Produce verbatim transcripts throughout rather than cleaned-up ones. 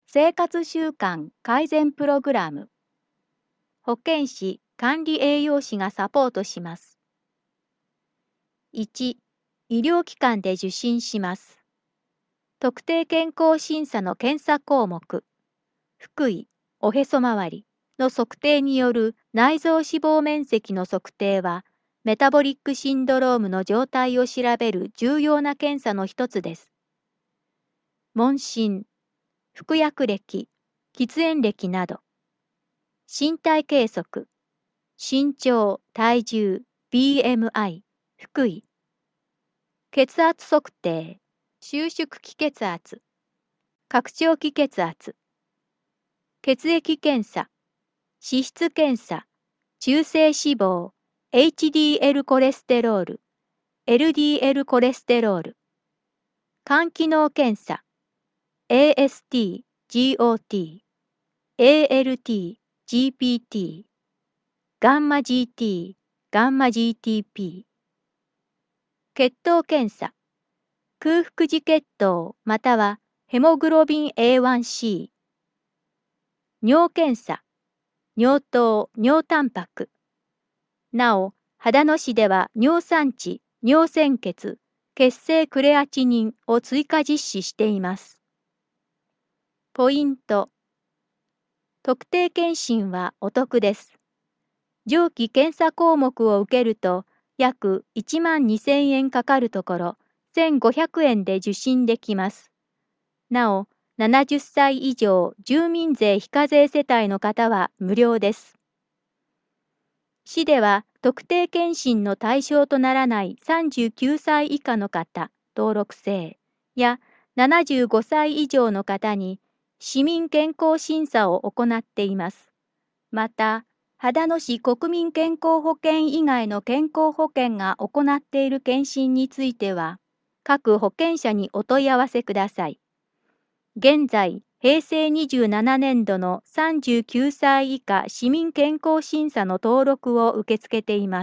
生活習慣改善プログラム。保健師、管理栄養士がサポートします。いち、医療機関で受診します。特定健康審査の検査項目、腹囲、おへそ周りの測定による内臓脂肪面積の測定は、メタボリックシンドロームの状態を調べる重要な検査の一つです。問診、服薬歴、喫煙歴など。身体計測、身長、体重、ビーエムアイ、腹囲。血圧測定、収縮気血圧、拡張気血圧。血液検査、脂質検査、中性脂肪、エイチディーエル コレステロール、エルディーエル コレステロール。肝機能検査、エーエスティー、ジーオーティー、エーエルティー、ジーピーティー、ガンマ ジーティー、ガンマ ジーティーピー。血糖検査、空腹時血糖またはヘモグロビン エーワンシー。尿検査、尿糖、尿タンパク。なお、秦野市では尿酸値、尿鮮血、血清クレアチニンを追加実施しています。ポイント。特定健診はお得です。上記検査項目を受けると約いちまんにせんえんかかるところ、せんごひゃくえんで受診できます。なお、ななじゅっさい以上住民税非課税世帯の方は無料です。市では特定健診の対象とならないさんじゅうきゅうさい以下の方、登録制やななじゅうごさい以上の方に市民健康審査を行っています。また、秦野市国民健康保険以外の健康保険が行っている健診については、各保険者にお問い合わせください。現在、平成にじゅうななねんどのさんじゅうきゅうさい以下市民健康審査の登録を受け付けています。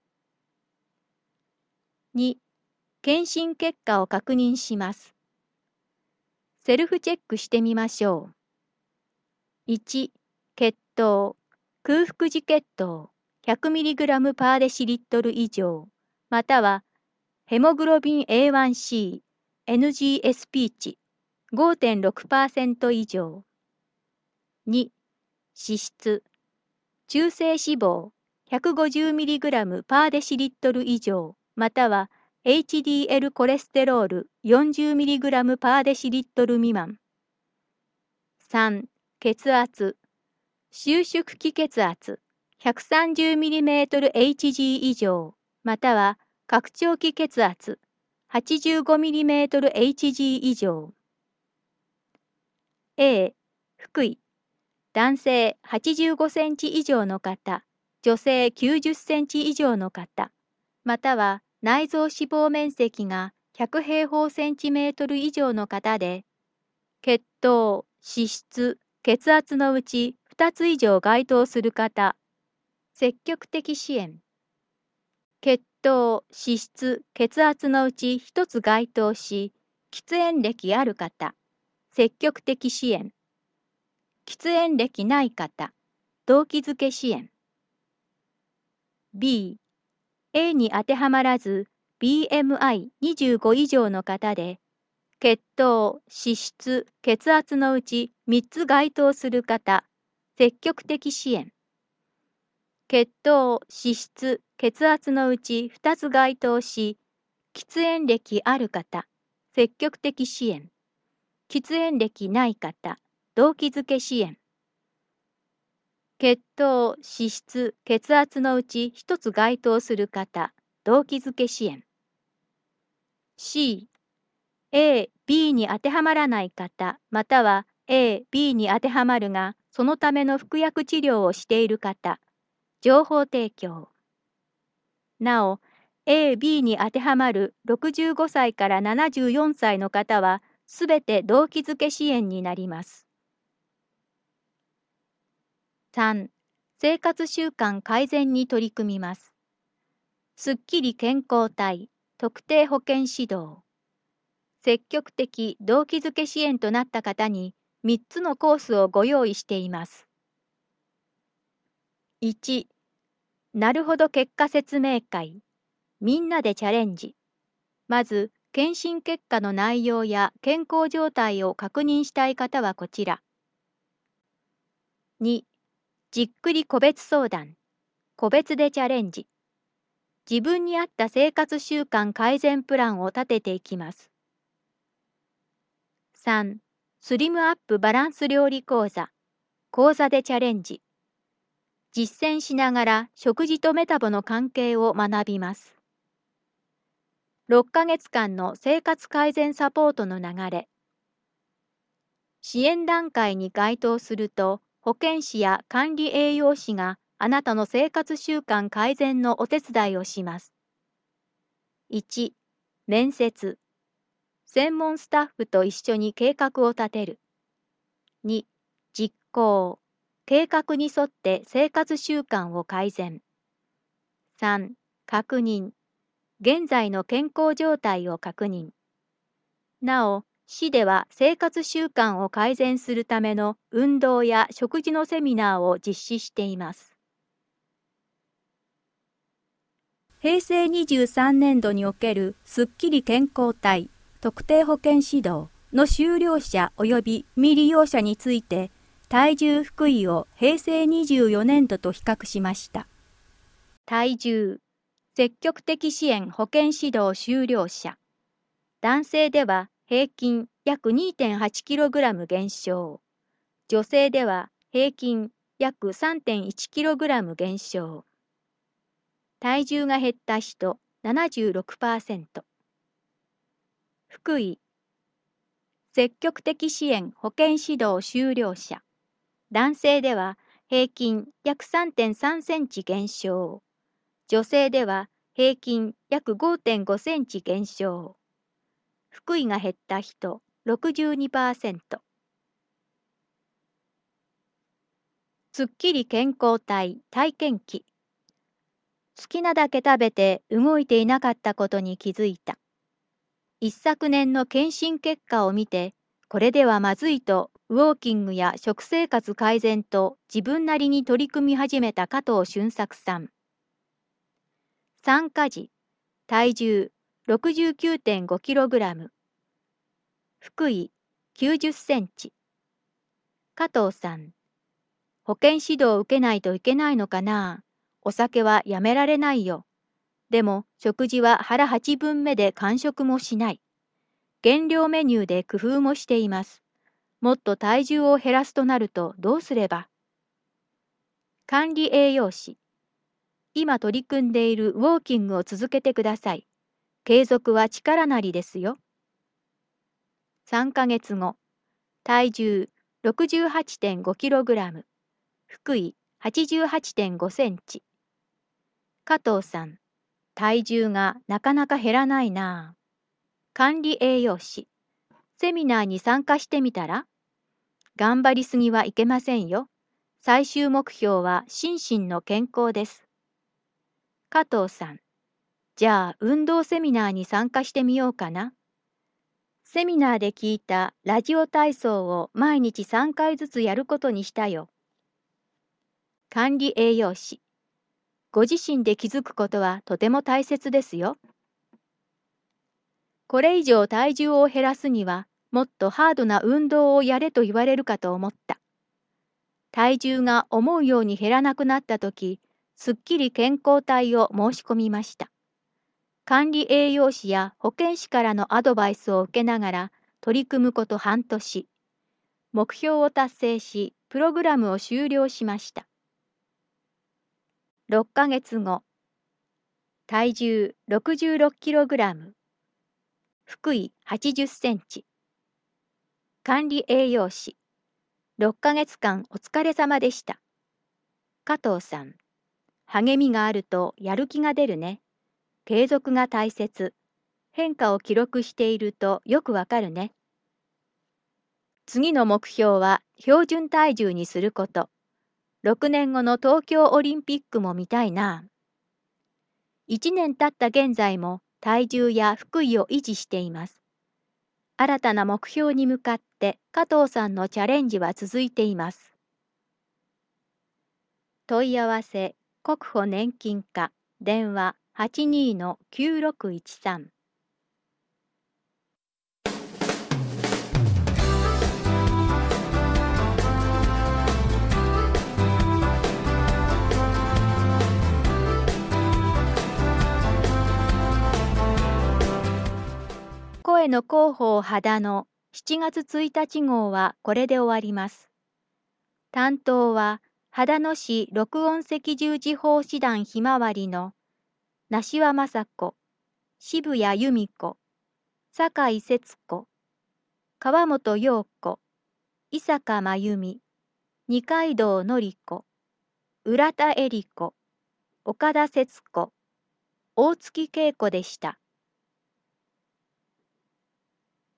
に、検診結果を確認します。セルフチェックしてみましょう。いち、血糖、空腹時血糖 ひゃくミリグラム パーデシリットル以上、またはヘモグロビン エーワンシー、エヌジーエスピー 値 ごてんろくパーセント 以上。に、脂質、中性脂肪 ひゃくごじゅうミリグラム パーデシリットル以上、または エイチディーエル コレステロール よんじゅうミリグラム パーデシリットル未満。さん、血圧、収縮気血圧 ひゃくさんじゅうミリメートルエイチジー 以上、または拡張気血圧 はちじゅうごミリメートルエイチジー 以上。A、腹囲、男性はちじゅうごセンチ以上の方、女性きゅうじゅっセンチ以上の方、または内臓脂肪面積がひゃく平方センチメートル以上の方で、血糖、脂質、血圧のうちふたつ以上該当する方、積極的支援。血糖、脂質、血圧のうちひとつ該当し、喫煙歴ある方、積極的支援。喫煙歴ない方、動機づけ支援。B、A に当てはまらず ビーエムアイにじゅうご 以上の方で、血糖、脂質、血圧のうちみっつ該当する方、積極的支援。血糖、脂質、血圧のうちふたつ該当し、喫煙歴ある方、積極的支援。喫煙歴ない方、動機づけ支援。血糖、脂質、血圧のうちひとつ該当する方、動機づけ支援。C、A、B に当てはまらない方、または A、B に当てはまるが、そのための服薬治療をしている方、情報提供。なお、A、B に当てはまるろくじゅうごさいからななじゅうよんさいの方は、すべて動機づけ支援になります。さん、生活習慣改善に取り組みます。すっきり健康体、特定保健指導。積極的動機づけ支援となった方に、 みっつのコースをご用意しています。いち、なるほど結果説明会。みんなでチャレンジ。まず、検診結果の内容や健康状態を確認したい方はこちら。に、じっくり個別相談。個別でチャレンジ。自分に合った生活習慣改善プランを立てていきます。さん、スリムアップバランス料理講座。講座でチャレンジ。実践しながら食事とメタボの関係を学びます。ろっかげつかんの生活改善サポートの流れ。支援段階に該当すると、保健師や管理栄養士があなたの生活習慣改善のお手伝いをします。いち、面接。専門スタッフと一緒に計画を立てる。に、実行。計画に沿って生活習慣を改善。さん、確認。現在の健康状態を確認。なお、市では生活習慣を改善するための運動や食事のセミナーを実施しています。へいせいにじゅうさんねんどにおけるすっきり健康体特定保健指導の修了者及び未利用者について、体重福井をへいせいにじゅうよねんどと比較しました。体重、積極的支援保健指導修了者。男性では平均約 にてんはちキログラム 減少。女性では平均約 さんてんいちキログラム 減少。体重が減った人 ななじゅうろくパーセント。福井、積極的支援保健指導修了者。男性では平均約 さんてんさんセンチ減少。女性では平均約 ごてんごセンチ減少。福井が減った人 ろくじゅうにパーセント。すっきり健康体体験記。好きなだけ食べて動いていなかったことに気づいた。一昨年の検診結果を見て、これではまずいとウォーキングや食生活改善と自分なりに取り組み始めた加藤俊作さん。参加時、体重 ろくじゅうきゅうてんごキログラム。福井きゅうじゅっセンチ。加藤さん、保健指導を受けないといけないのかな。お酒はやめられないよ。でも食事は腹はちぶんめで間食もしない。減量メニューで工夫もしています。もっと体重を減らすとなるとどうすれば。管理栄養士。今取り組んでいるウォーキングを続けてください。継続は力なりですよ。さんかげつご。体重 ろくじゅうはちてんごキログラム。福井 はちじゅうはちてんごセンチ。加藤さん、体重がなかなか減らないな。管理栄養士。セミナーに参加してみたら？頑張りすぎはいけませんよ。最終目標は心身の健康です。加藤さん、じゃあ運動セミナーに参加してみようかな。セミナーで聞いたラジオ体操を毎日さんかいずつやることにしたよ。管理栄養士。ご自身で気づくことはとても大切ですよ。これ以上体重を減らすには、もっとハードな運動をやれと言われるかと思った。体重が思うように減らなくなったとき、すっきり健康体を申し込みました。管理栄養士や保健師からのアドバイスを受けながら取り組むこと半年。目標を達成し、プログラムを終了しました。ろっかげつご。体重 ろくじゅうろくキログラム。福井はちじゅっセンチ。管理栄養士。ろっかげつかんお疲れ様でした。加藤さん、励みがあるとやる気が出るね。継続が大切。変化を記録しているとよくわかるね。次の目標は標準体重にすること。ろくねんごの東京オリンピックも見たいな。いちねん経った現在も体重や腹囲を維持しています。 新たな目標に向かって加藤さんのチャレンジは続いています。問い合わせ国保年金課電話 はちにー きゅうろくいちさん。声の広報秦のしちがつついたち号はこれで終わります。担当は秦野市録音赤十字法師団ひまわりの梨和雅子、渋谷由美子、酒井節子、川本陽子、伊坂真由美、二階堂典子、浦田恵里子、岡田節子、大月恵子でした。